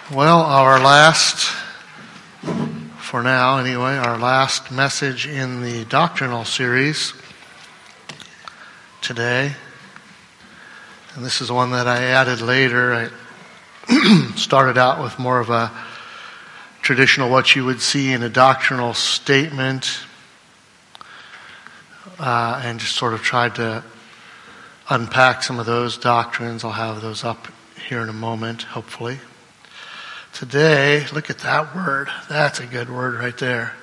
Well, for now anyway, our last message in the doctrinal series today, and this is one that I added later. I started out with more of a traditional, what you would see in a doctrinal statement, and just sort of tried to unpack some of those doctrines. I'll have those up here in a moment, hopefully. Today, look at that word. That's a good word right there.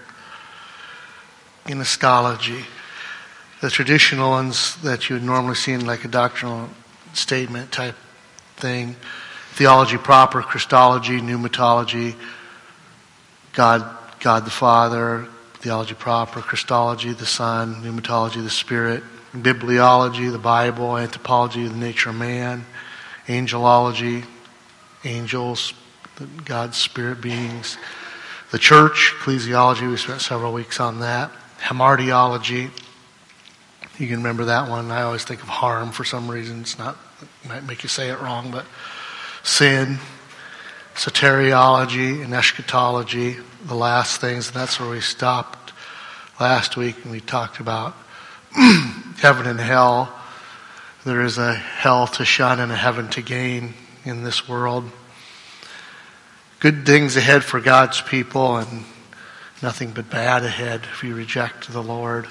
Gynecology. The traditional ones that you would normally see in like a doctrinal statement type thing. Theology proper, Christology, pneumatology, God the Father, theology proper, Christology, the Son, pneumatology, the Spirit, bibliology, the Bible, anthropology, the nature of man, angelology, angels, God's spirit beings, the church, ecclesiology, we spent several weeks on that, hamartiology, you can remember that one. I always think of harm for some reason. It might make you say it wrong, but sin, soteriology, and eschatology, the last things, and that's where we stopped last week, and we talked about heaven and hell. There is a hell to shun and a heaven to gain in this world. Good things ahead for God's people and nothing but bad ahead if you reject the Lord.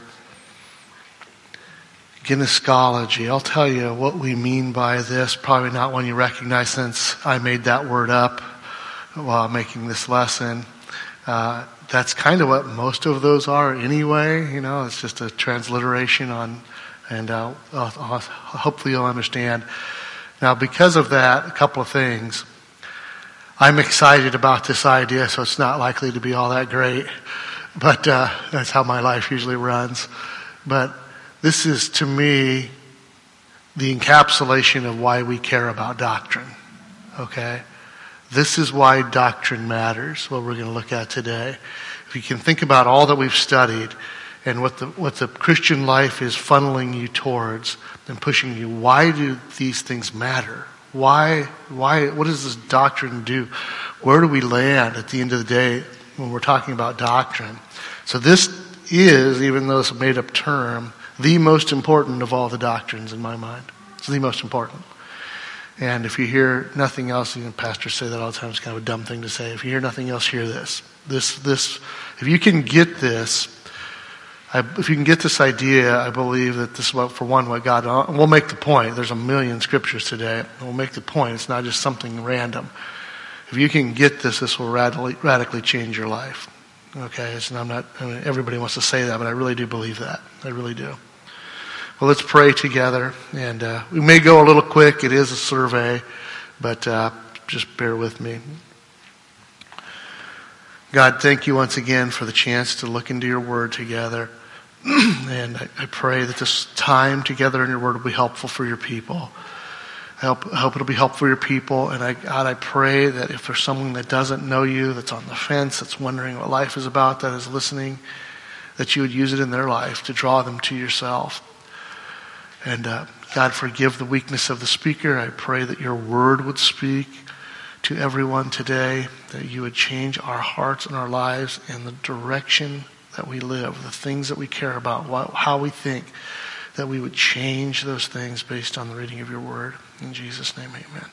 Gynecology. I'll tell you what we mean by this. Probably not one you recognize since I made that word up while making this lesson. That's kind of what most of those are anyway. It's just a transliteration on, and hopefully you'll understand. Now, because of that, a couple of things. I'm excited about this idea, so it's not likely to be all that great. But that's how my life usually runs. But this is, to me, the encapsulation of why we care about doctrine. Okay? This is why doctrine matters, what we're going to look at today. If you can think about all that we've studied and what the Christian life is funneling you towards and pushing you, why do these things matter? Why, what does this doctrine do? Where do we land at the end of the day when we're talking about doctrine? So this is, even though it's a made-up term, the most important of all the doctrines in my mind. It's the most important. And if you hear nothing else, pastors say that all the time, it's kind of a dumb thing to say. If you hear nothing else, hear this. If you can get this, if you can get this idea, I believe that this is what God, and we'll make the point. There's a million scriptures today. And we'll make the point. It's not just something random. If you can get this will radically change your life. Okay? Everybody wants to say that, but I really do believe that. I really do. Well, let's pray together. And we may go a little quick. It is a survey, but just bear with me. God, thank you once again for the chance to look into your word together. And I pray that this time together in your word will be helpful for your people. I hope it'll be helpful for your people. And God, I pray that if there's someone that doesn't know you, that's on the fence, that's wondering what life is about, that is listening, that you would use it in their life to draw them to yourself. And God, forgive the weakness of the speaker. I pray that your word would speak to everyone today, that you would change our hearts and our lives and the direction that we live, the things that we care about, how we think, that we would change those things based on the reading of your word. In Jesus' name,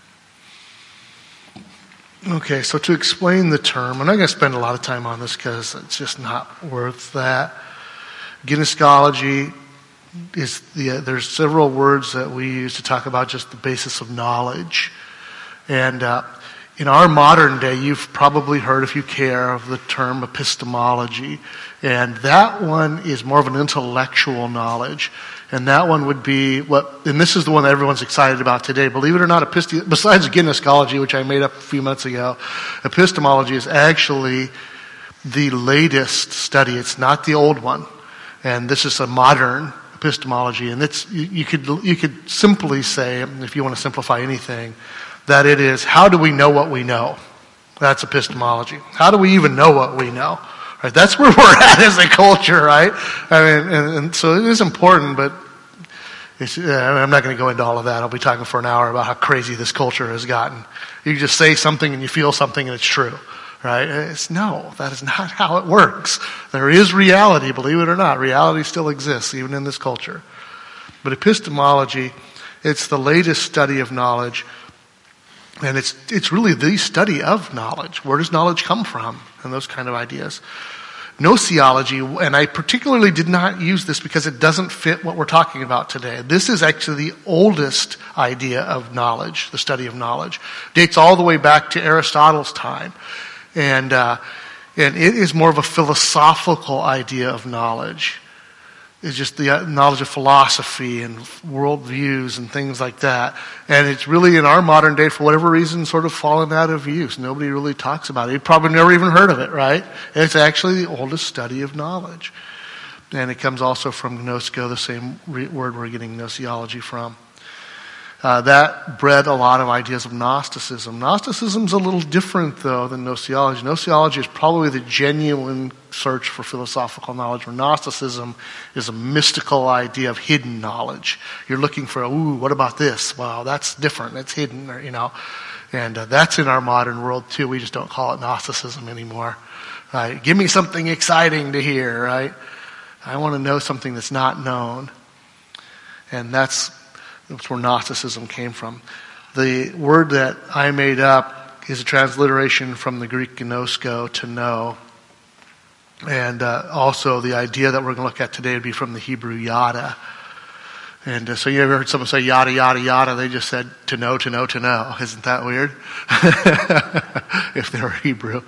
amen. Okay, so to explain the term, I'm not going to spend a lot of time on this because it's just not worth that. Gynecology there's several words that we use to talk about just the basis of knowledge. And in our modern day, you've probably heard, if you care, of the term epistemology. And that one is more of an intellectual knowledge. And that one would be and this is the one that everyone's excited about today. Believe it or not, besides gynecology, which I made up a few months ago, epistemology is actually the latest study. It's not the old one. And this is a modern epistemology. And you could simply say, if you want to simplify anything, that it is, how do we know what we know? That's epistemology. How do we even know what we know? Right? That's where we're at as a culture, right? I mean, and so it is important, but I'm not going to go into all of that. I'll be talking for an hour about how crazy this culture has gotten. You just say something and you feel something and it's true, right? No, that is not how it works. There is reality, believe it or not. Reality still exists, even in this culture. But epistemology, it's the latest study of knowledge, and it's really the study of knowledge. Where does knowledge come from? And those kind of ideas. Gnoseology, and I particularly did not use this because it doesn't fit what we're talking about today. This is actually the oldest idea of knowledge, the study of knowledge. Dates all the way back to Aristotle's time. And it is more of a philosophical idea of knowledge. It's just the knowledge of philosophy and worldviews and things like that. And it's really, in our modern day, for whatever reason, sort of fallen out of use. Nobody really talks about it. You've probably never even heard of it, right? It's actually the oldest study of knowledge. And it comes also from gnosko, the same word we're getting gnoseology from. That bred a lot of ideas of Gnosticism. Gnosticism's a little different, though, than gnoseology. Gnoseology is probably the genuine search for philosophical knowledge, where Gnosticism is a mystical idea of hidden knowledge. You're looking for, what about this? Well, that's different. That's hidden, And that's in our modern world, too. We just don't call it Gnosticism anymore. Right? Give me something exciting to hear, right? I want to know something that's not known. And that's where Gnosticism came from. The word that I made up is a transliteration from the Greek gnosko, to know. And also the idea that we're going to look at today would be from the Hebrew yada. And so you ever heard someone say yada, yada, yada? They just said to know, to know, to know. Isn't that weird? If they were Hebrew.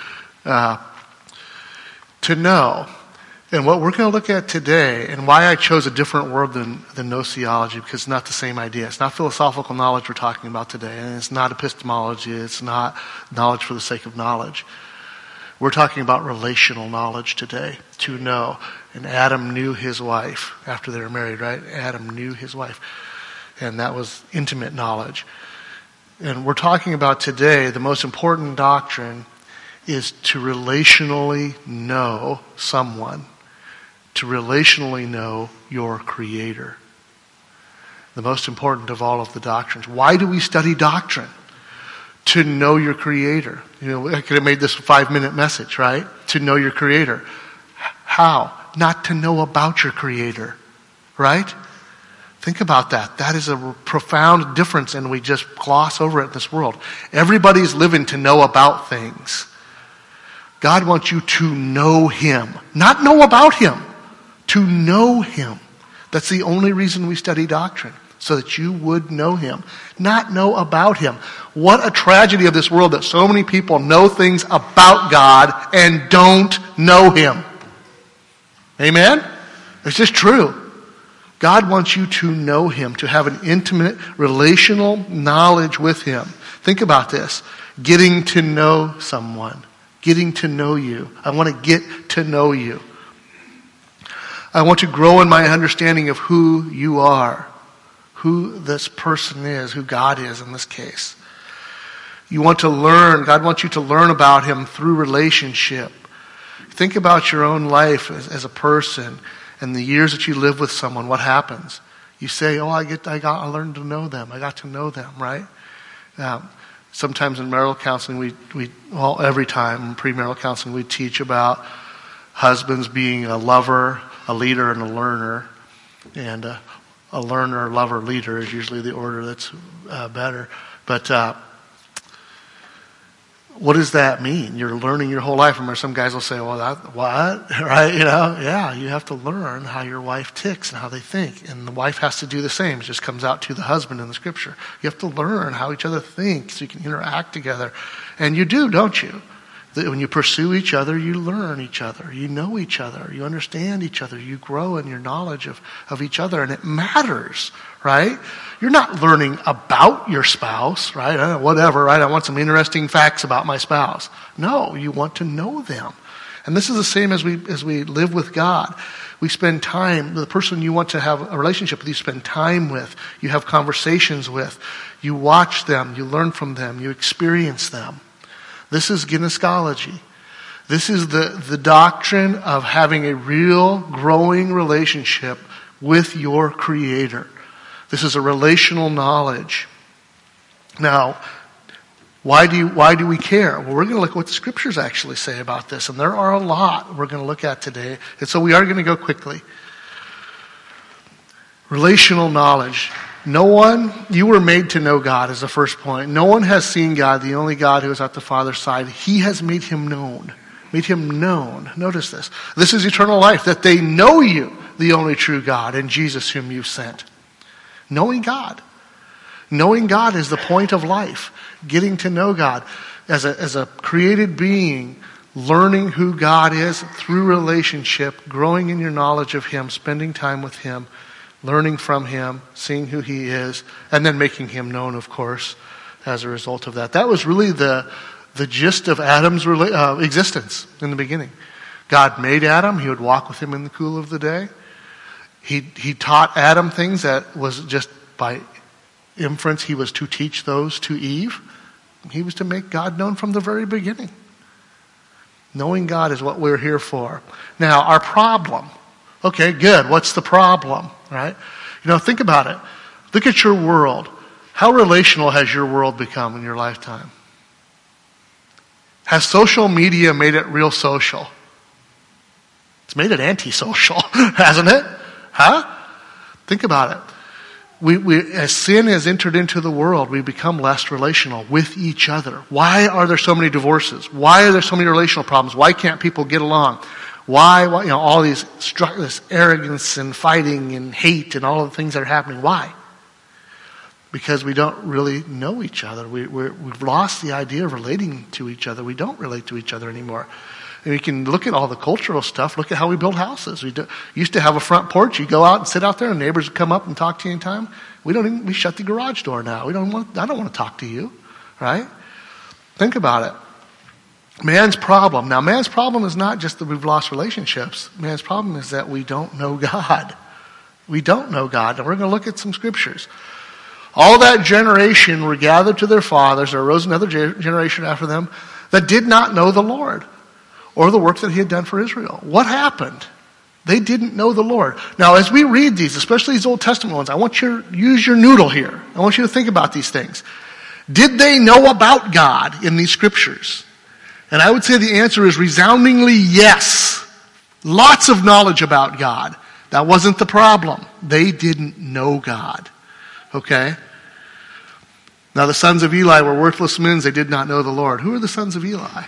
To know. And what we're going to look at today, and why I chose a different word than gnoseology, because it's not the same idea. It's not philosophical knowledge we're talking about today, and it's not epistemology. It's not knowledge for the sake of knowledge. We're talking about relational knowledge today, to know. And Adam knew his wife after they were married, right? Adam knew his wife. And that was intimate knowledge. And we're talking about today, the most important doctrine is to relationally know someone. To relationally know your Creator. The most important of all of the doctrines. Why do we study doctrine? To know your Creator. I could have made this a 5-minute message, right? To know your Creator. How? Not to know about your Creator, right? Think about that. That is a profound difference, and we just gloss over it in this world. Everybody's living to know about things. God wants you to know Him. Not know about Him. To know Him. That's the only reason we study doctrine. So that you would know Him. Not know about Him. What a tragedy of this world that so many people know things about God and don't know Him. Amen? It's just true. God wants you to know Him. To have an intimate relational knowledge with Him. Think about this. Getting to know someone. Getting to know you. I want to get to know you. I want to grow in my understanding of who you are. Who this person is. Who God is in this case. You want to learn. God wants you to learn about Him through relationship. Think about your own life as a person. And the years that you live with someone. What happens? You say, I learned to know them. I got to know them, right? Sometimes in marital counseling, every time in premarital counseling, we teach about husbands being a lover, a leader, and a learner. And a learner, lover, leader is usually the order that's better. But what does that mean? You're learning your whole life. Remember, some guys will say, well, what? Right? Yeah, you have to learn how your wife ticks and how they think. And the wife has to do the same. It just comes out to the husband in the scripture. You have to learn how each other think so you can interact together. And you do, don't you? When you pursue each other, you learn each other. You know each other. You understand each other. You grow in your knowledge of each other. And it matters, right? You're not learning about your spouse, right? Whatever, right? I want some interesting facts about my spouse. No, you want to know them. And this is the same as we live with God. We spend time, the person you want to have a relationship with, you spend time with. You have conversations with. You watch them. You learn from them. You experience them. This is gnoskology. This is the doctrine of having a real growing relationship with your Creator. This is a relational knowledge. Now, why do we care? Well, we're going to look at what the scriptures actually say about this, and there are a lot we're going to look at today, and so we are going to go quickly. Relational knowledge. You were made to know God is the first point. No one has seen God, the only God who is at the Father's side. He has made him known. Made him known. Notice this. This is eternal life, that they know you, the only true God, and Jesus whom you've sent. Knowing God. Knowing God is the point of life. Getting to know God. As a created being, learning who God is through relationship, growing in your knowledge of him, spending time with him, learning from him, seeing who he is, and then making him known, of course, as a result of that. That was really the gist of Adam's existence in the beginning. God made Adam. He would walk with him in the cool of the day. He taught Adam things that was just by inference he was to teach those to Eve. He was to make God known from the very beginning. Knowing God is what we're here for. Now, our problem. Okay, good. What's the problem, right? Think about it. Look at your world. How relational has your world become in your lifetime? Has social media made it real social? It's made it antisocial, hasn't it? Huh? Think about it. As sin has entered into the world, we become less relational with each other. Why are there so many divorces? Why are there so many relational problems? Why can't people get along? Why all this arrogance and fighting and hate and all of the things that are happening? Why? Because we don't really know each other. We've lost the idea of relating to each other. We don't relate to each other anymore. And you can look at all the cultural stuff. Look at how we build houses. We used to have a front porch. You go out and sit out there, and neighbors would come up and talk to you anytime. We shut the garage door now. I don't want to talk to you, right? Think about it. Man's problem. Now, man's problem is not just that we've lost relationships. Man's problem is that we don't know God. We don't know God. And we're going to look at some scriptures. All that generation were gathered to their fathers. There arose another generation after them that did not know the Lord or the work that he had done for Israel. What happened? They didn't know the Lord. Now, as we read these, especially these Old Testament ones, I want you to use your noodle here. I want you to think about these things. Did they know about God in these scriptures? And I would say the answer is resoundingly yes. Lots of knowledge about God. That wasn't the problem. They didn't know God. Okay? Now the sons of Eli were worthless men. They did not know the Lord. Who are the sons of Eli?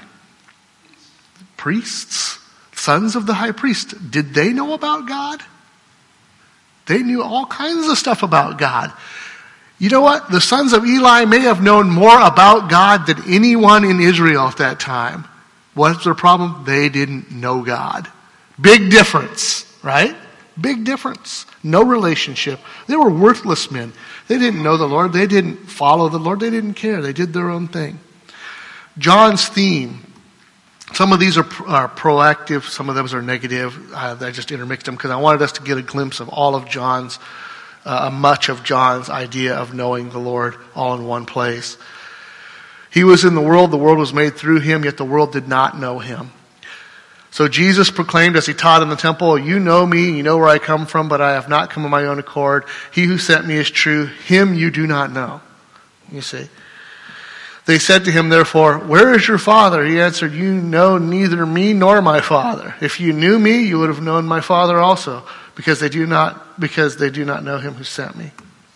Priests. Sons of the high priest. Did they know about God? They knew all kinds of stuff about God. You know what? The sons of Eli may have known more about God than anyone in Israel at that time. What's their problem? They didn't know God. Big difference, right? Big difference. No relationship. They were worthless men. They didn't know the Lord. They didn't follow the Lord. They didn't care. They did their own thing. John's theme. Some of these are proactive. Some of them are negative. I just intermixed them because I wanted us to get a glimpse of all of John's much of John's idea of knowing the Lord all in one place. He was in the world was made through him, yet the world did not know him. So Jesus proclaimed as he taught in the temple, you know me, you know where I come from, but I have not come of my own accord. He who sent me is true, him you do not know. You see. They said to him, therefore, where is your Father? He answered, you know neither me nor my Father. If you knew me, you would have known my Father also. Because they do not know him who sent me.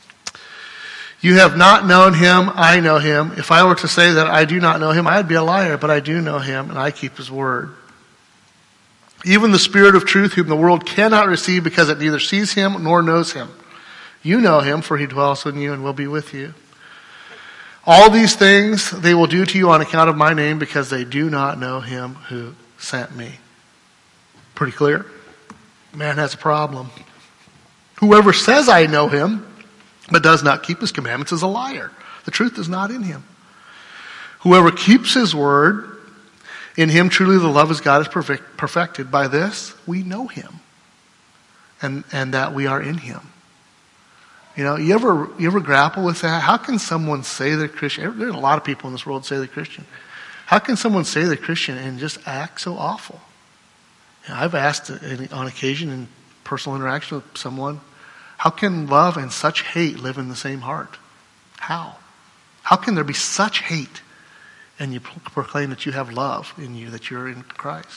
You have not known him, I know him. If I were to say that I do not know him, I'd be a liar, but I do know him, and I keep his word. Even the Spirit of truth, whom the world cannot receive because it neither sees him nor knows him. You know him, for he dwells in you and will be with you. All these things they will do to you on account of my name, because they do not know him who sent me. Pretty clear? Man has a problem. Whoever says I know him, but does not keep his commandments is a liar. The truth is not in him. Whoever keeps his word, in him truly the love of God is perfected. By this we know him, and that we are in him. You know, you ever grapple with that? How can someone say they're Christian? There's a lot of people in this world say they're Christian. How can someone say they're Christian and just act so awful? I've asked on occasion in personal interaction with someone, How can love and such hate live in the same heart? How? How can there be such hate and you proclaim that you have love in you, that you're in Christ?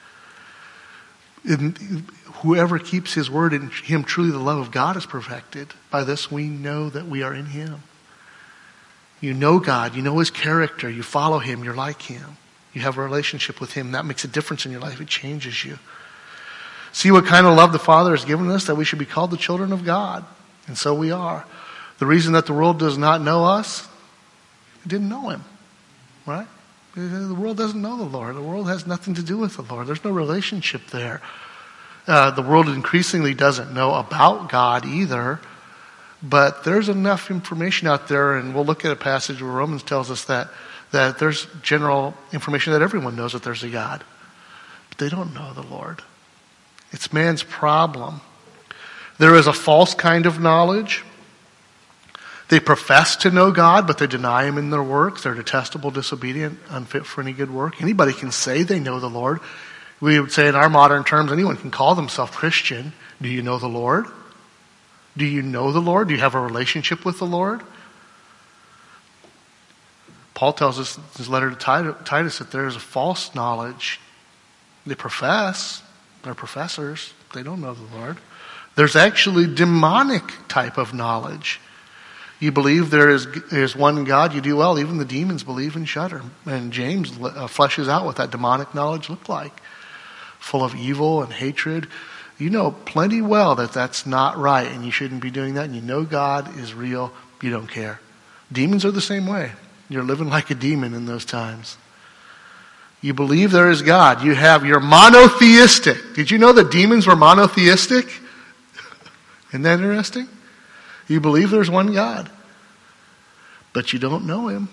Whoever keeps his word, in him truly the love of God is perfected. By this we know that we are in him. You know God, you know his character, you follow him, you're like him. You have a relationship with him. That makes a difference in your life. It changes you. See what kind of love the Father has given us, that we should be called the children of God. And so we are. The reason that the world does not know us, it didn't know him. Right? The world doesn't know the Lord. The world has nothing to do with the Lord. There's no relationship there. The world increasingly doesn't know about God either. But there's enough information out there, and we'll look at a passage where Romans tells us that there's general information that everyone knows that there's a God. But they don't know the Lord. It's man's problem. There is a false kind of knowledge. They profess to know God, but they deny him in their works. They're detestable, disobedient, unfit for any good work. Anybody can say they know the Lord. We would say in our modern terms, anyone can call themselves Christian. Do you know the Lord? Do you know the Lord? Do you have a relationship with the Lord? Paul tells us in his letter to Titus that there is a false knowledge. They profess. They're professors. They don't know the Lord. There's actually demonic type of knowledge. You believe there is one God, you do well. Even the demons believe and shudder. And James fleshes out what that demonic knowledge looked like. Full of evil and hatred. You know plenty well that that's not right and you shouldn't be doing that. And you know God is real. You don't care. Demons are the same way. You're living like a demon in those times. You believe there is God. You're monotheistic. Did you know that demons were monotheistic? Isn't that interesting? You believe there's one God, but you don't know him.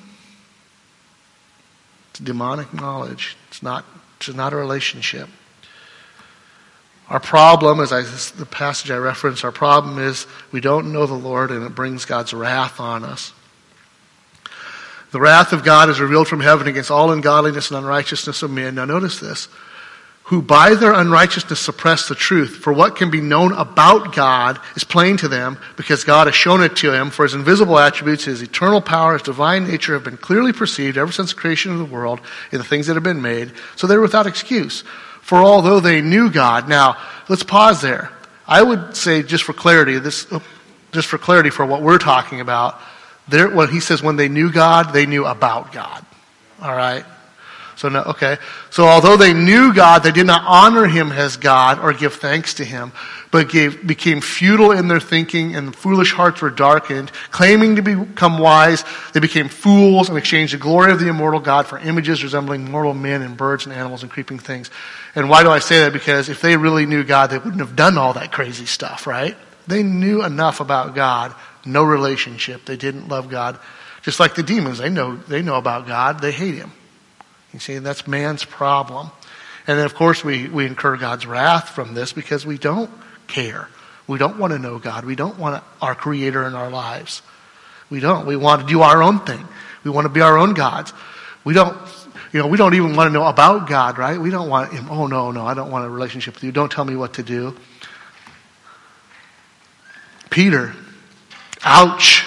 It's demonic knowledge. It's not a relationship. Our problem, the passage I referenced, our problem is we don't know the Lord, and it brings God's wrath on us. The wrath of God is revealed from heaven against all ungodliness and unrighteousness of men. Now notice this. Who by their unrighteousness suppress the truth. For what can be known about God is plain to them, because God has shown it to him. For his invisible attributes, his eternal power, his divine nature have been clearly perceived ever since the creation of the world in the things that have been made. So they're without excuse. For although they knew God. Now, let's pause there. I would say, just for clarity for what we're talking about, when he says when they knew God, they knew about God. All right? So although they knew God, they did not honor him as God or give thanks to him, but became futile in their thinking, and foolish hearts were darkened. Claiming to become wise, they became fools and exchanged the glory of the immortal God for images resembling mortal men and birds and animals and creeping things. And why do I say that? Because if they really knew God, they wouldn't have done all that crazy stuff, right? They knew enough about God, no relationship. They didn't love God. Just like the demons, they know about God, they hate him. You see, that's man's problem. And then, of course, we incur God's wrath from this because we don't care. We don't want to know God. We don't want our Creator in our lives. We don't. We want to do our own thing. We want to be our own gods. We don't even want to know about God, right? We don't want him. Oh, no, I don't want a relationship with you. Don't tell me what to do. Peter, ouch.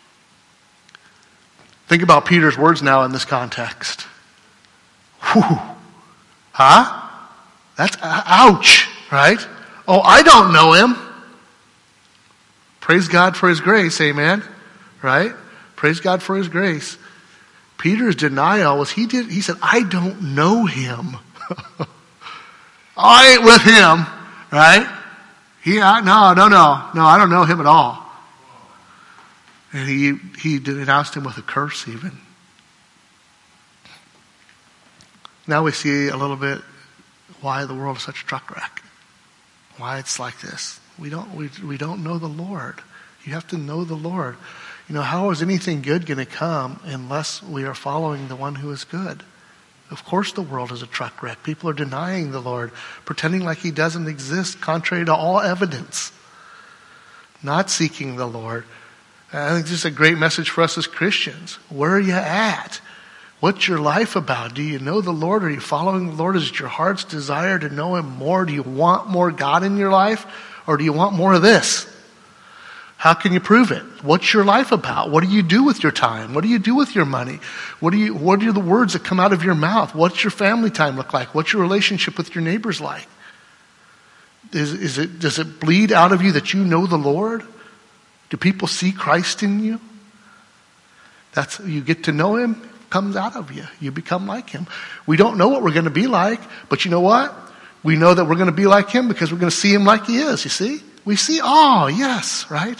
Think about Peter's words now in this context. Whew. Huh? That's ouch, right? Oh, I don't know him. Praise God for his grace, amen? Right? Praise God for his grace. Peter's denial was he said, I don't know him. I ain't with him, right? No, I don't know him at all. And he denounced him with a curse even. Now we see a little bit why the world is such a truck wreck. Why it's like this. We don't know the Lord. You have to know the Lord. How is anything good going to come unless we are following the one who is good? Of course the world is a truck wreck. People are denying the Lord, pretending like he doesn't exist, contrary to all evidence. Not seeking the Lord. I think this is a great message for us as Christians. Where are you at? What's your life about? Do you know the Lord? Are you following the Lord? Is it your heart's desire to know him more? Do you want more God in your life? Or do you want more of this? How can you prove it? What's your life about? What do you do with your time? What do you do with your money? What are the words that come out of your mouth? What's your family time look like? What's your relationship with your neighbors like? Does it bleed out of you that you know the Lord? Do people see Christ in you? You get to know him, comes out of you. You become like him. We don't know what we're going to be like, but you know what? We know that we're going to be like him because we're going to see him like he is, you see? We see, oh, yes, right?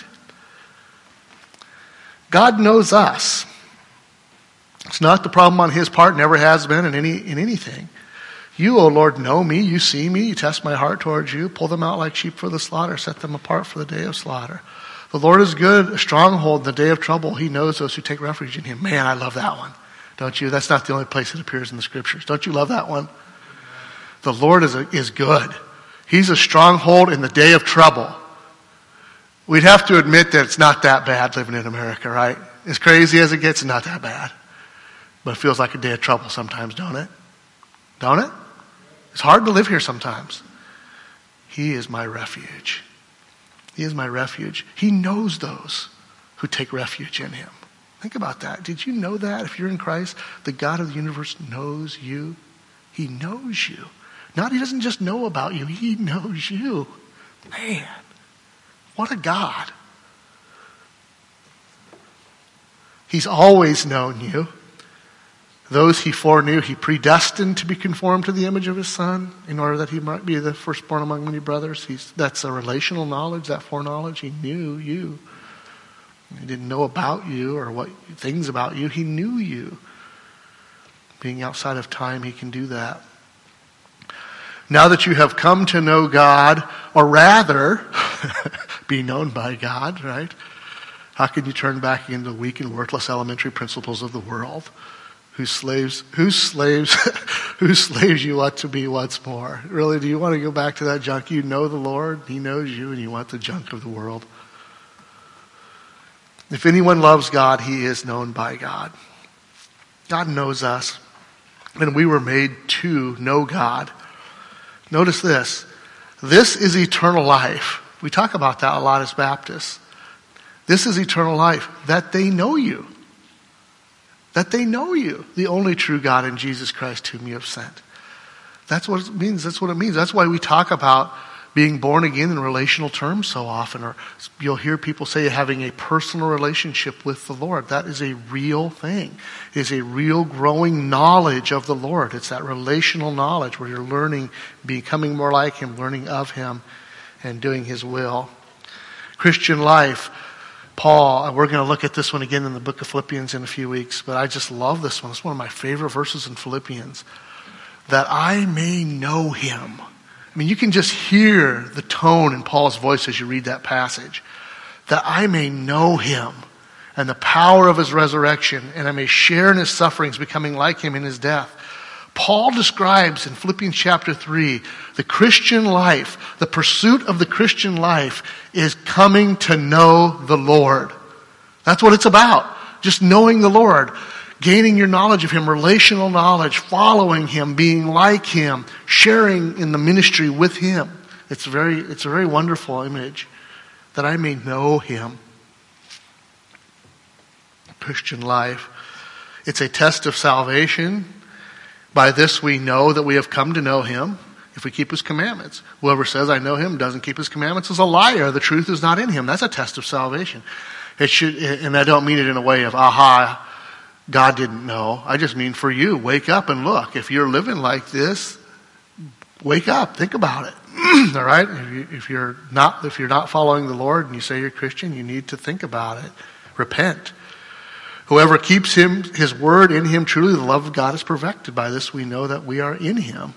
God knows us. It's not the problem on his part, never has been in anything. You, O Lord, know me, you see me, you test my heart towards you, pull them out like sheep for the slaughter, set them apart for the day of slaughter. The Lord is good, a stronghold in the day of trouble. He knows those who take refuge in him. Man, I love that one. Don't you? That's not the only place it appears in the scriptures. Don't you love that one? The Lord is good. He's a stronghold in the day of trouble. We'd have to admit that it's not that bad living in America, right? As crazy as it gets, it's not that bad. But it feels like a day of trouble sometimes, don't it? Don't it? It's hard to live here sometimes. He is my refuge. He is my refuge. He knows those who take refuge in him. Think about that. Did you know that? If you're in Christ, the God of the universe knows you. He knows you. He doesn't just know about you. He knows you. Man, what a God. He's always known you. Those he foreknew, he predestined to be conformed to the image of his Son in order that he might be the firstborn among many brothers. That's a relational knowledge, that foreknowledge. He knew you. He didn't know about you or things about you. He knew you. Being outside of time, he can do that. Now that you have come to know God, or rather, be known by God, right? How can you turn back into the weak and worthless elementary principles of the world? Whose slaves you want to be once more? Really, do you want to go back to that junk? You know the Lord, he knows you, and you want the junk of the world. If anyone loves God, he is known by God. God knows us, and we were made to know God. Notice this. This is eternal life. We talk about that a lot as Baptists. This is eternal life, that they know you. That they know you, the only true God in Jesus Christ whom you have sent. That's what it means. That's what it means. That's why we talk about being born again in relational terms so often. Or you'll hear people say having a personal relationship with the Lord. That is a real thing. It is a real growing knowledge of the Lord. It's that relational knowledge where you're learning, becoming more like him, learning of him, and doing his will. Christian life. Paul, we're going to look at this one again in the book of Philippians in a few weeks, but I just love this one. It's one of my favorite verses in Philippians. That I may know him. I mean, you can just hear the tone in Paul's voice as you read that passage. That I may know him and the power of his resurrection, and I may share in his sufferings, becoming like him in his death. Paul describes in Philippians chapter 3, the Christian life, the pursuit of the Christian life is coming to know the Lord. That's what it's about. Just knowing the Lord, gaining your knowledge of him, relational knowledge, following him, being like him, sharing in the ministry with him. It's a very wonderful image, that I may know him. Christian life. It's a test of salvation. By this we know that we have come to know him if we keep his commandments. Whoever says, I know him, doesn't keep his commandments is a liar. The truth is not in him. That's a test of salvation. It should, and I don't mean it in a way of, aha, God didn't know. I just mean for you, wake up and look. If you're living like this, wake up, think about it. All right? If you're not following the Lord and you say you're Christian, you need to think about it. Repent. Whoever keeps his word in him, truly the love of God is perfected. By this we know that we are in him.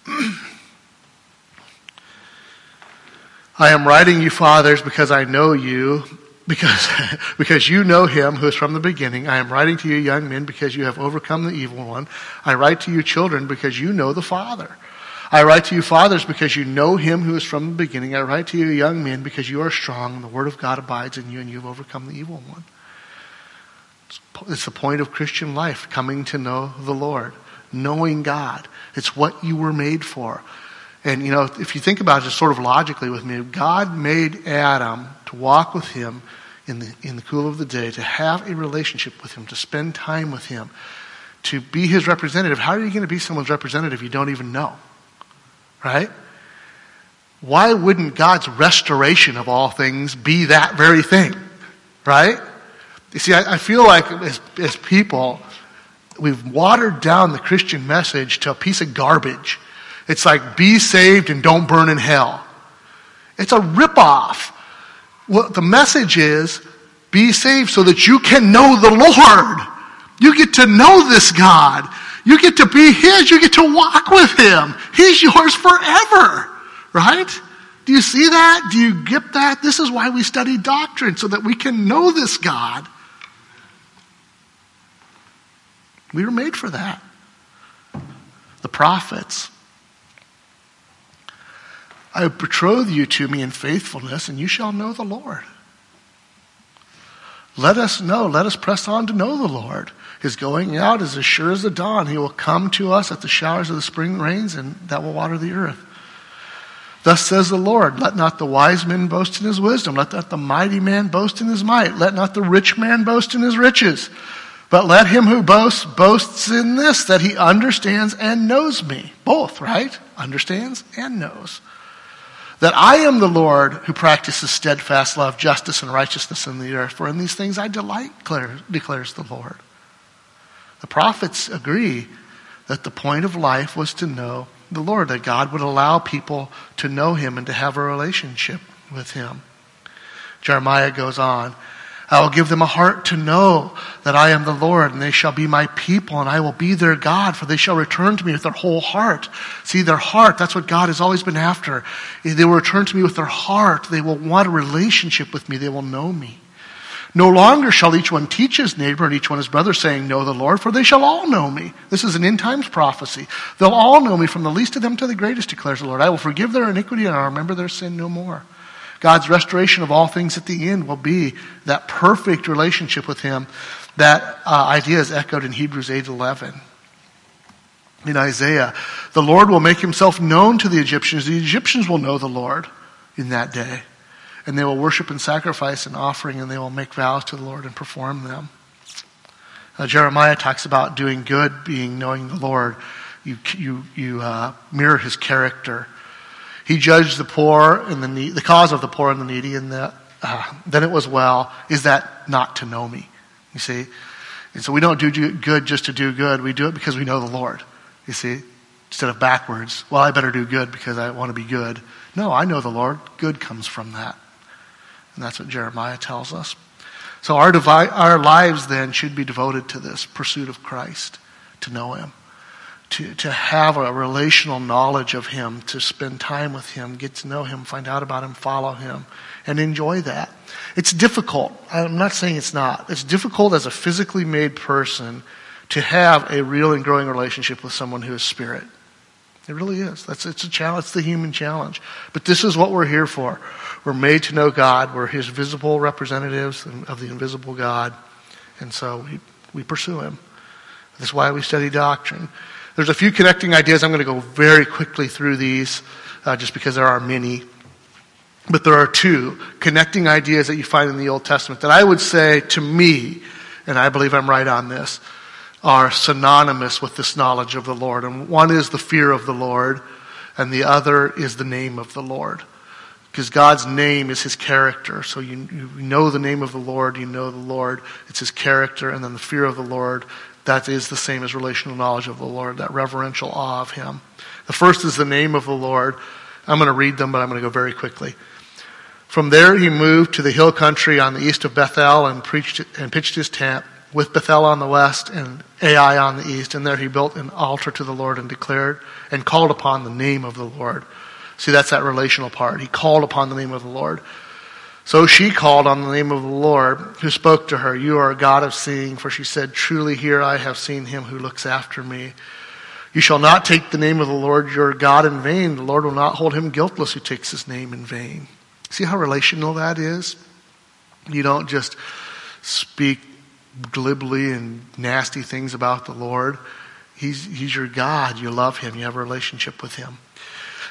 I am writing you, fathers, because I know you, because you know him who is from the beginning. I am writing to you, young men, because you have overcome the evil one. I write to you, children, because you know the Father. I write to you, fathers, because you know him who is from the beginning. I write to you, young men, because you are strong, and the word of God abides in you, and you have overcome the evil one. It's the point of Christian life, coming to know the Lord, knowing God. It's what you were made for. And, if you think about it just sort of logically with me, God made Adam to walk with him in the cool of the day, to have a relationship with him, to spend time with him, to be his representative. How are you going to be someone's representative you don't even know? Right? Why wouldn't God's restoration of all things be that very thing? Right? You see, I feel like as people, we've watered down the Christian message to a piece of garbage. It's like, be saved and don't burn in hell. It's a ripoff. What the message is, be saved so that you can know the Lord. You get to know this God. You get to be his. You get to walk with him. He's yours forever. Right? Do you see that? Do you get that? This is why we study doctrine, so that we can know this God. We were made for that. The prophets. I betroth you to me in faithfulness, and you shall know the Lord. Let us press on to know the Lord. His going out is as sure as the dawn. He will come to us at the showers of the spring rains, and that will water the earth. Thus says the Lord, let not the wise man boast in his wisdom. Let not the mighty man boast in his might. Let not the rich man boast in his riches. But let him who boasts in this, that he understands and knows me. Both, right? Understands and knows. That I am the Lord who practices steadfast love, justice, and righteousness in the earth. For in these things I delight, declares the Lord. The prophets agree that the point of life was to know the Lord, that God would allow people to know him and to have a relationship with him. Jeremiah goes on, I will give them a heart to know that I am the Lord, and they shall be my people, and I will be their God, for they shall return to me with their whole heart. See, their heart, that's what God has always been after. They will return to me with their heart. They will want a relationship with me. They will know me. No longer shall each one teach his neighbor and each one his brother, saying, know the Lord, for they shall all know me. This is an end times prophecy. They'll all know me, from the least of them to the greatest, declares the Lord. I will forgive their iniquity, and I will remember their sin no more. God's restoration of all things at the end will be that perfect relationship with him. That idea is echoed in Hebrews 8:11. In Isaiah, the Lord will make himself known to the Egyptians. The Egyptians will know the Lord in that day. And they will worship and sacrifice and offering, and they will make vows to the Lord and perform them. Jeremiah talks about doing good, being knowing the Lord. You mirror his character. He judged the poor and the needy, the cause of the poor and the needy, and then it was well. Is that not to know me? You see? And so we don't do good just to do good. We do it because we know the Lord. You see? Instead of backwards. Well, I better do good because I want to be good. No, I know the Lord. Good comes from that. And that's what Jeremiah tells us. So our lives then should be devoted to this pursuit of Christ, to know him. To have a relational knowledge of him, to spend time with him, get to know him, find out about him, follow him, and enjoy that. It's difficult. I'm not saying it's not. It's difficult as a physically made person to have a real and growing relationship with someone who is spirit. It really is. It's a challenge. It's the human challenge. But this is what we're here for. We're made to know God. We're his visible representatives of the invisible God. And so we pursue him. That's why we study doctrine. There's a few connecting ideas. I'm going to go very quickly through these just because there are many. But there are two connecting ideas that you find in the Old Testament that I would say, to me, and I believe I'm right on this, are synonymous with this knowledge of the Lord. And one is the fear of the Lord, and the other is the name of the Lord. Because God's name is his character. So you know the name of the Lord, you know the Lord, it's his character, and then the fear of the Lord, that is the same as relational knowledge of the Lord, that reverential awe of him. The first is the name of the Lord. I'm going to read them, but I'm going to go very quickly. From there he moved to the hill country on the east of Bethel and pitched his tent, with Bethel on the west and Ai on the east. And there he built an altar to the Lord and declared and called upon the name of the Lord. See, that's that relational part. He called upon the name of the Lord. So she called on the name of the Lord, who spoke to her, you are a God of seeing. For she said, truly here I have seen him who looks after me. You shall not take the name of the Lord your God in vain. The Lord will not hold him guiltless who takes his name in vain. See how relational that is? You don't just speak glibly and nasty things about the Lord. He's your God. You love him. You have a relationship with him.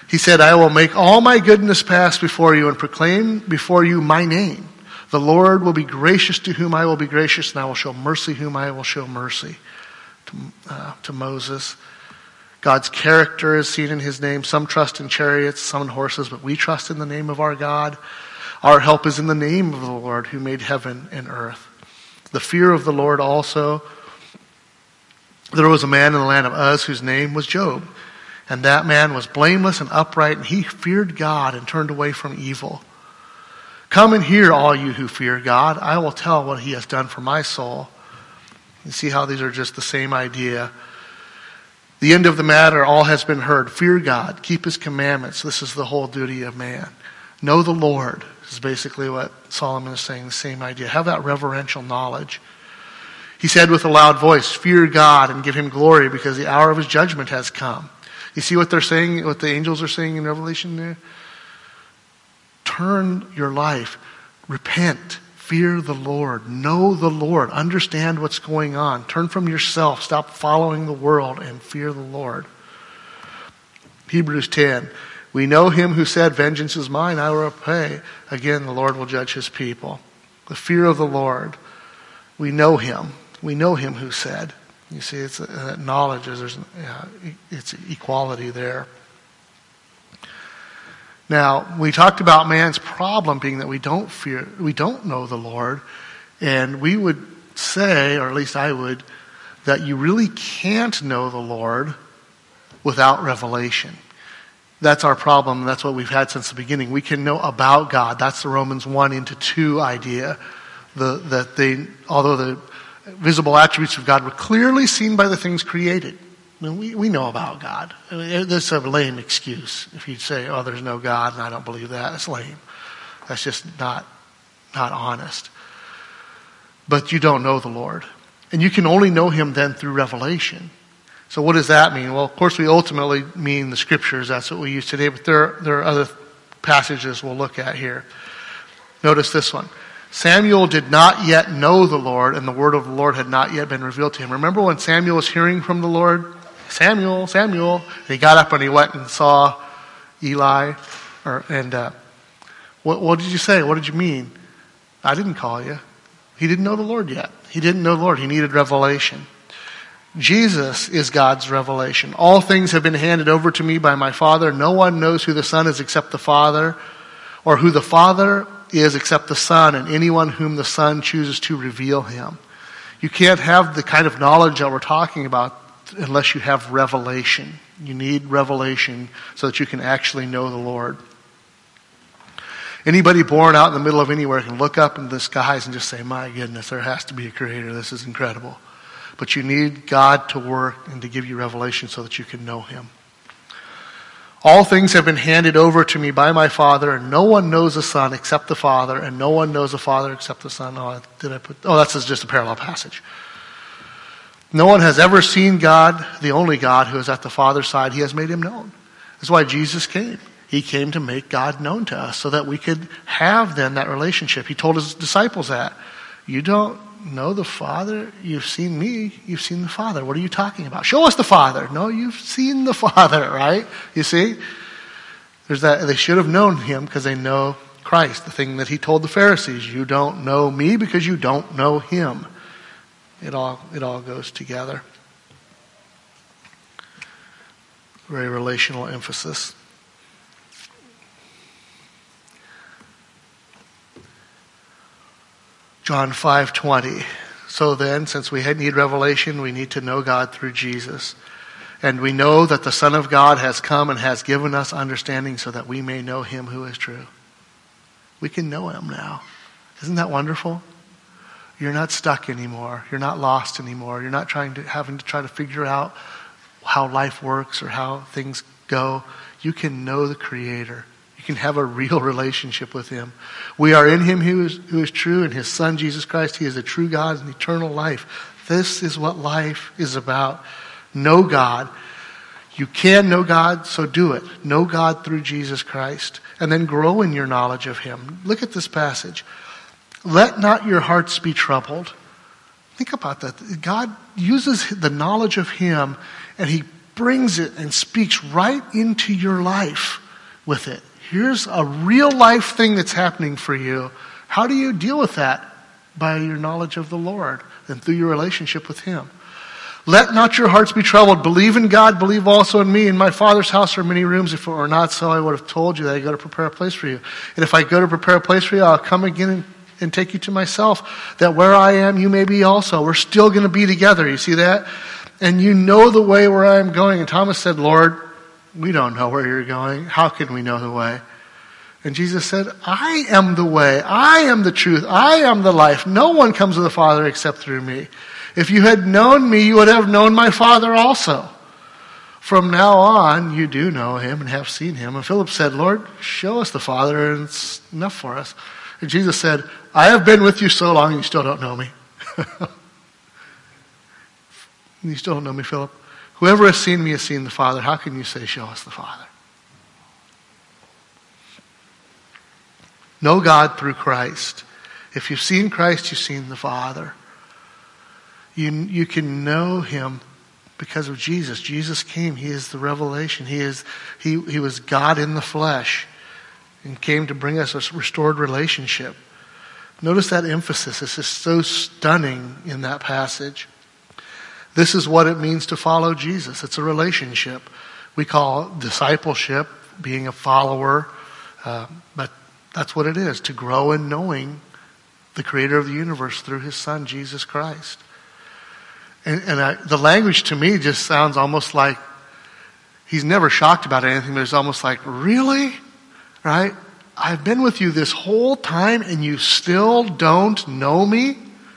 He said, I will make all my goodness pass before you and proclaim before you my name. The Lord will be gracious to whom I will be gracious, and I will show mercy whom I will show mercy. To Moses. God's character is seen in his name. Some trust in chariots, some in horses, but we trust in the name of our God. Our help is in the name of the Lord who made heaven and earth. The fear of the Lord also. There was a man in the land of Uz whose name was Job. And that man was blameless and upright, and he feared God and turned away from evil. Come and hear, all you who fear God. I will tell what he has done for my soul. You see how these are just the same idea. The end of the matter, all has been heard. Fear God. Keep his commandments. This is the whole duty of man. Know the Lord is basically what Solomon is saying, the same idea. Have that reverential knowledge. He said with a loud voice, fear God and give him glory because the hour of his judgment has come. You see what they're saying, what the angels are saying in Revelation there? Turn your life. Repent. Fear the Lord. Know the Lord. Understand what's going on. Turn from yourself. Stop following the world and fear the Lord. Hebrews 10. We know him who said, vengeance is mine, I will repay. Again, the Lord will judge his people. The fear of the Lord. We know him. We know him who said. You see, it's knowledge. It's equality there. Now, we talked about man's problem being that we don't know the Lord. And we would say, or at least I would, that you really can't know the Lord without revelation. That's our problem. That's what we've had since the beginning. We can know about God. That's the Romans 1:2 idea. Although the visible attributes of God were clearly seen by the things created. I mean, we know about God. I mean, that's a lame excuse. If you say, oh, there's no God, and I don't believe that, it's lame. That's just not honest. But you don't know the Lord. And you can only know him then through revelation. So what does that mean? Well, of course, we ultimately mean the scriptures. That's what we use today. But there are other passages we'll look at here. Notice this one. Samuel did not yet know the Lord, and the word of the Lord had not yet been revealed to him. Remember when Samuel was hearing from the Lord? Samuel, Samuel. And he got up and he went and saw Eli. What did you say? What did you mean? I didn't call you. He didn't know the Lord yet. He didn't know the Lord. He needed revelation. Jesus is God's revelation. All things have been handed over to me by my Father. No one knows who the Son is except the Father, or who the Father is except the Son, and anyone whom the Son chooses to reveal him. You can't have the kind of knowledge that we're talking about unless you have revelation. You need revelation so that you can actually know the Lord. Anybody born out in the middle of anywhere can look up into the skies and just say, my goodness, there has to be a creator. This is incredible. But you need God to work and to give you revelation so that you can know him. All things have been handed over to me by my Father, and no one knows the Son except the Father, and no one knows the Father except the Son. That's just a parallel passage. No one has ever seen God, the only God who is at the Father's side. He has made him known. That's why Jesus came. He came to make God known to us so that we could have then that relationship. He told his disciples that. You don't know the Father? You've seen me. You've seen the Father. What are you talking about? Show us the Father. No, you've seen the Father, right? You see? There's that. They should have known him because they know Christ. The thing that he told the Pharisees. You don't know me because you don't know him. It all goes together. Very relational emphasis. John 5:20. So then, since we need revelation, we need to know God through Jesus. And we know that the Son of God has come and has given us understanding so that we may know him who is true. We can know him now. Isn't that wonderful? You're not stuck anymore. You're not lost anymore. You're not having to try to figure out how life works or how things go. You can know the Creator. You can have a real relationship with him. We are in him who is true, and his Son, Jesus Christ. He is the true God and eternal life. This is what life is about. Know God. You can know God, so do it. Know God through Jesus Christ. And then grow in your knowledge of him. Look at this passage. Let not your hearts be troubled. Think about that. God uses the knowledge of him, and he brings it and speaks right into your life. with it. Here's a real life thing that's happening for you. How do you deal with that? By your knowledge of the Lord and through your relationship with Him. Let not your hearts be troubled. Believe in God, believe also in me. In my Father's house are many rooms. If it were not so, I would have told you that I go to prepare a place for you. And if I go to prepare a place for you, I'll come again and take you to myself, that where I am, you may be also. We're still going to be together. You see that? And you know the way where I am going. And Thomas said, Lord, we don't know where you're going. How can we know the way? And Jesus said, I am the way. I am the truth. I am the life. No one comes to the Father except through me. If you had known me, you would have known my Father also. From now on, you do know him and have seen him. And Philip said, Lord, show us the Father, and it's enough for us. And Jesus said, I have been with you so long, you still don't know me. You still don't know me, Philip? Whoever has seen me has seen the Father. How can you say, show us the Father? Know God through Christ. If you've seen Christ, you've seen the Father. You can know him because of Jesus. Jesus came. He is the revelation. He was God in the flesh and came to bring us a restored relationship. Notice that emphasis. This is so stunning in that passage. This is what it means to follow Jesus. It's a relationship. We call discipleship being a follower, but that's what it is, to grow in knowing the creator of the universe through his son, Jesus Christ. And the language to me just sounds almost like he's never shocked about anything, but it's almost like, really? Right? I've been with you this whole time and you still don't know me?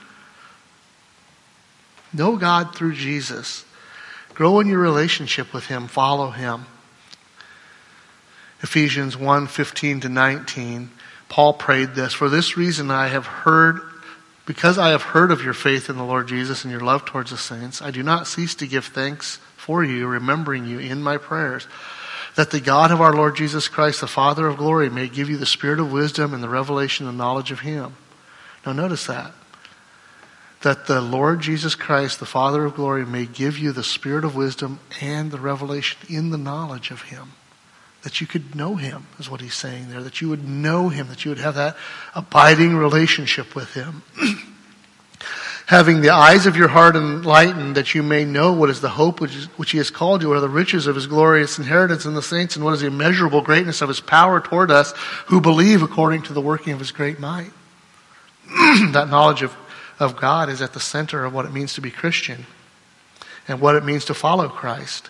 Know God through Jesus. Grow in your relationship with him. Follow him. Ephesians 1:15-19. Paul prayed this. For this reason because I have heard of your faith in the Lord Jesus and your love towards the saints, I do not cease to give thanks for you, remembering you in my prayers, that the God of our Lord Jesus Christ, the Father of glory, may give you the spirit of wisdom and the revelation and knowledge of him. Now notice that the Lord Jesus Christ, the Father of glory, may give you the spirit of wisdom and the revelation in the knowledge of him. That you could know him, is what he's saying there. That you would know him, that you would have that abiding relationship with him. Having the eyes of your heart enlightened, that you may know what is the hope which he has called you, what are the riches of his glorious inheritance in the saints, and what is the immeasurable greatness of his power toward us who believe according to the working of his great might. That knowledge of God is at the center of what it means to be Christian and what it means to follow Christ.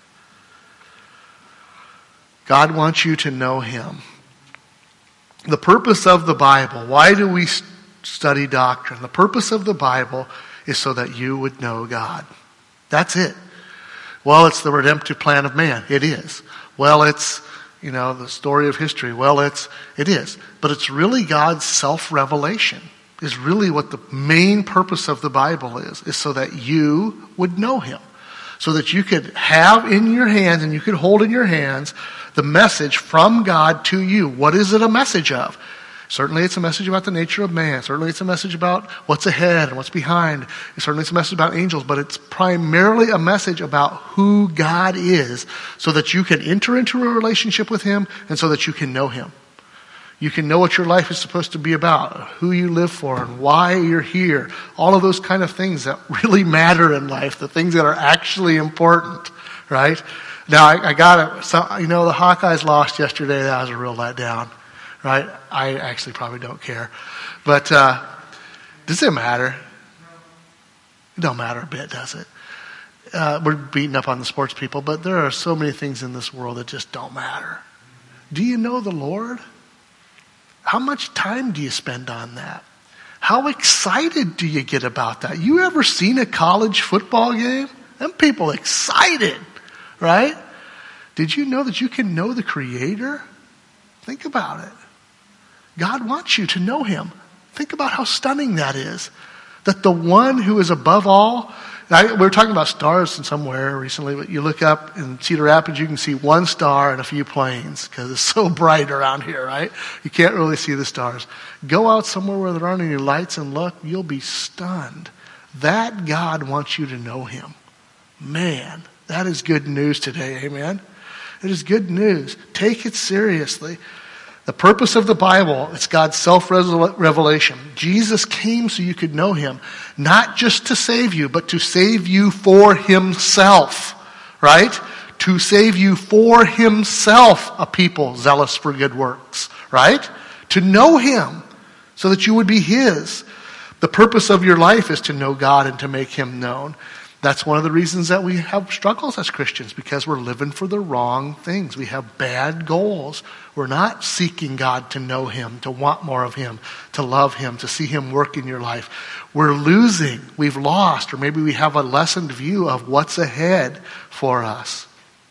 God wants you to know him. The purpose of the Bible, why do we study doctrine? The purpose of the Bible is so that you would know God. That's it. Well, it's the redemptive plan of man. It is. Well, it's, the story of history. Well, it is. But it's really God's self-revelation is really what the main purpose of the Bible is so that you would know him. So that you could have in your hands and you could hold in your hands the message from God to you. What is it a message of? Certainly it's a message about the nature of man. Certainly it's a message about what's ahead and what's behind. Certainly it's a message about angels, but it's primarily a message about who God is so that you can enter into a relationship with him and so that you can know him. You can know what your life is supposed to be about, who you live for, and why you're here. All of those kind of things that really matter in life, the things that are actually important, right? Now, I got it. So, the Hawkeyes lost yesterday. That was a real letdown, right? I actually probably don't care. But does it matter? It don't matter a bit, does it? We're beating up on the sports people, but there are so many things in this world that just don't matter. Do you know the Lord? How much time do you spend on that? How excited do you get about that? You ever seen a college football game? Them people excited, right? Did you know that you can know the Creator? Think about it. God wants you to know him. Think about how stunning that is. That the one who is above all, we were talking about stars in somewhere recently, but you look up in Cedar Rapids, you can see one star and a few planes because it's so bright around here, right? You can't really see the stars. Go out somewhere where there aren't any lights and look, you'll be stunned. That God wants you to know him. Man, that is good news today, amen? It is good news. Take it seriously. The purpose of the Bible, it's God's self-revelation. Jesus came so you could know him, not just to save you, but to save you for himself, right? To save you for himself, a people zealous for good works, right? To know him so that you would be his. The purpose of your life is to know God and to make him known. That's one of the reasons that we have struggles as Christians, because we're living for the wrong things. We have bad goals. We're not seeking God to know him, to want more of him, to love him, to see him work in your life. We're losing. We've lost, or maybe we have a lessened view of what's ahead for us.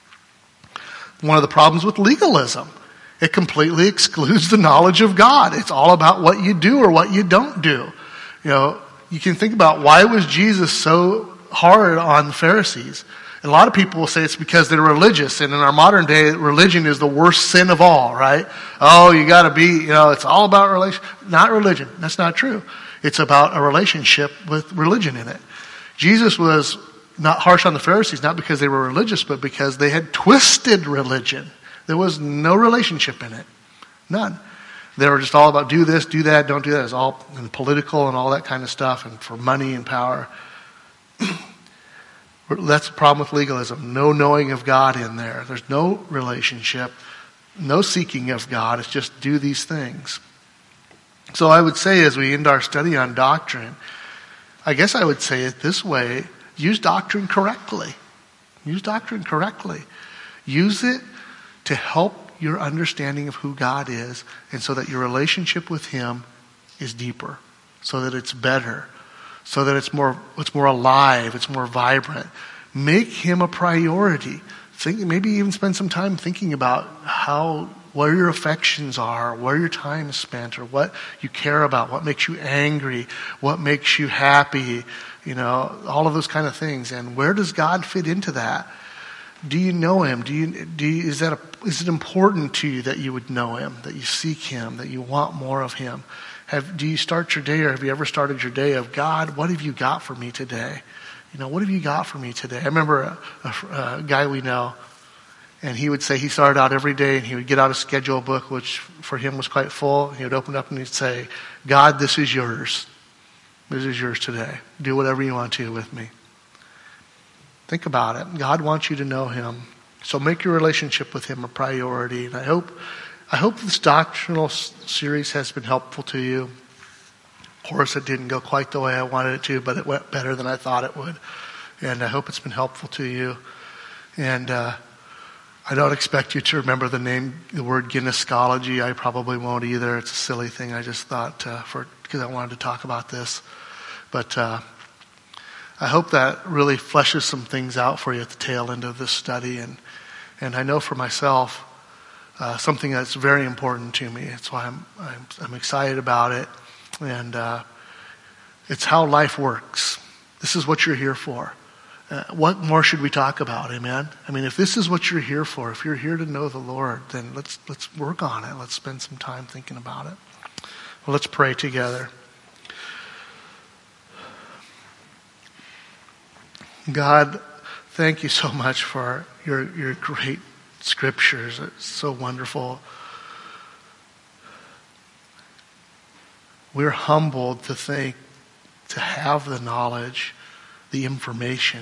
One of the problems with legalism, it completely excludes the knowledge of God. It's all about what you do or what you don't do. You know, you can think about, why was Jesus so hard on the Pharisees? And a lot of people will say it's because they're religious, and in our modern day, religion is the worst sin of all, right? Oh, you gotta be, it's all about relation. Not religion. That's not true. It's about a relationship with religion in it. Jesus was not harsh on the Pharisees, not because they were religious, but because they had twisted religion. There was no relationship in it. None. They were just all about do this, do that, don't do that. It's all political and all that kind of stuff, and for money and power. That's the problem with legalism. No knowing of God in there. There's no relationship, no seeking of God. It's just do these things. So I would say, as we end our study on doctrine, I guess I would say it this way: use doctrine correctly. Use doctrine correctly. Use it to help your understanding of who God is, and so that your relationship with him is deeper, so that it's better, so that it's more alive, it's more vibrant. Make him a priority. Maybe even spend some time thinking about where your affections are, where your time is spent, or what you care about, what makes you angry, what makes you happy, all of those kind of things. And where does God fit into that? Do you know him? Is it important to you that you would know him, that you seek him, that you want more of him? Do you start your day, or have you ever started your day of, God, what have you got for me today? What have you got for me today? I remember a guy we know, and he would say he started out every day and he would get out a schedule book, which for him was quite full. He would open up and he'd say, God, this is yours. This is yours today. Do whatever you want to with me. Think about it. God wants you to know him. So make your relationship with him a priority. And I hope this doctrinal series has been helpful to you. Of course, it didn't go quite the way I wanted it to, but it went better than I thought it would. And I hope it's been helpful to you. And I don't expect you to remember the word gynecologist. I probably won't either. It's a silly thing. I just thought because I wanted to talk about this. But I hope that really fleshes some things out for you at the tail end of this study. And I know for myself, something that's very important to me. That's why I'm excited about it. And it's how life works. This is what you're here for. What more should we talk about? Amen? I mean, if this is what you're here for, if you're here to know the Lord, then let's work on it. Let's spend some time thinking about it. Well, let's pray together. God, thank you so much for your great scriptures. It's so wonderful. We're humbled to have the knowledge, the information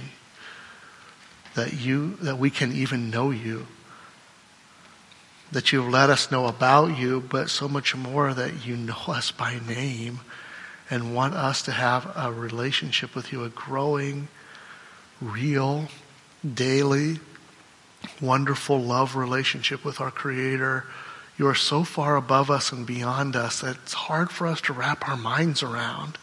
that we can even know you, that you've let us know about you, but so much more that you know us by name and want us to have a relationship with you, a growing, real, daily, wonderful love relationship with our Creator. You are so far above us and beyond us that it's hard for us to wrap our minds around.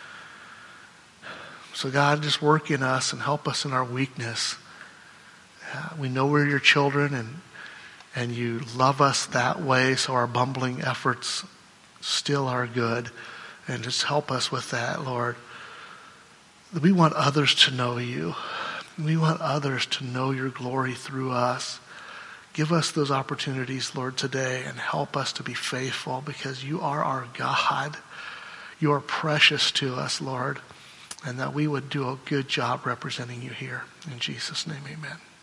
So God, just work in us and help us in our weakness. We know we're your children, and you love us that way, so our bumbling efforts still are good. And just help us with that, Lord. We want others to know you. We want others to know your glory through us. Give us those opportunities, Lord, today, and help us to be faithful, because you are our God. You are precious to us, Lord, and that we would do a good job representing you here. In Jesus' name, amen.